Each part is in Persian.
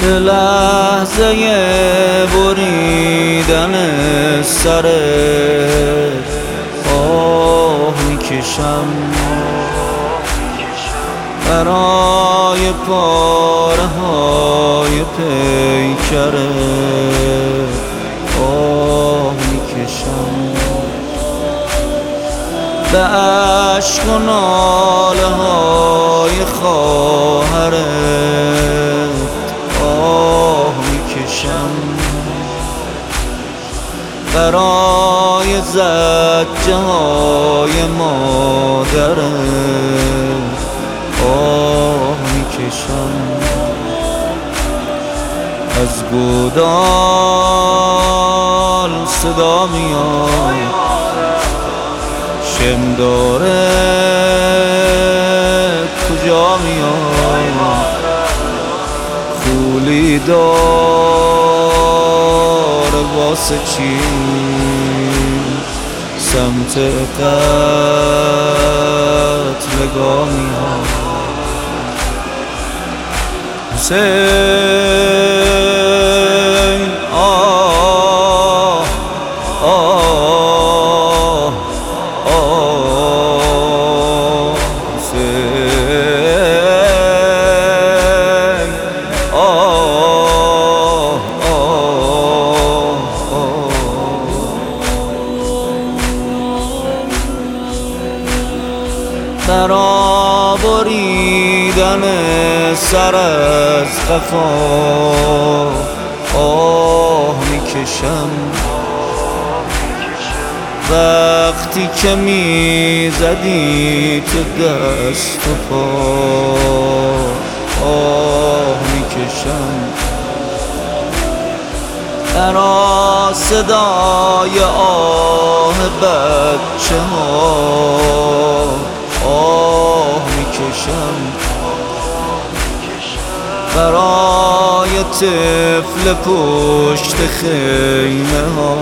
لحظه بریدن سر آه میکشم برای پاره های پیکر آه میکشم به عشق و ناله های خواهرت آه میکشم برای زجه های مادرت آه میکشم از گودال صدا میاد شم داره کجا میاد خولی داره واسه چی سمت قتلگاه میاد حسین آه آه آه حسین آه برا بریدن سر از قفا آه میکشم وقتی که میزدی تو دست و پا آه میکشم برا صدای آه بچه ها آه میکشم برای طفل پشت خیمه ها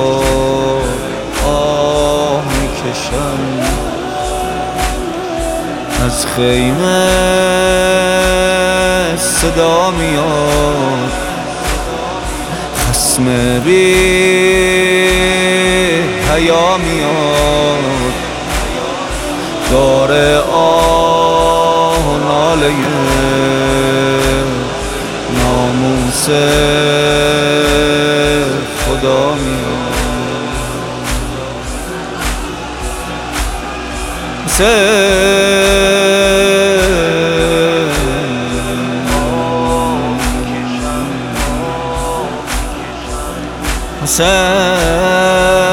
آه میکشم از خیمه صدا میاد خصم بی حیا میاد داره آه و ناله ناموس خدا میاد حسین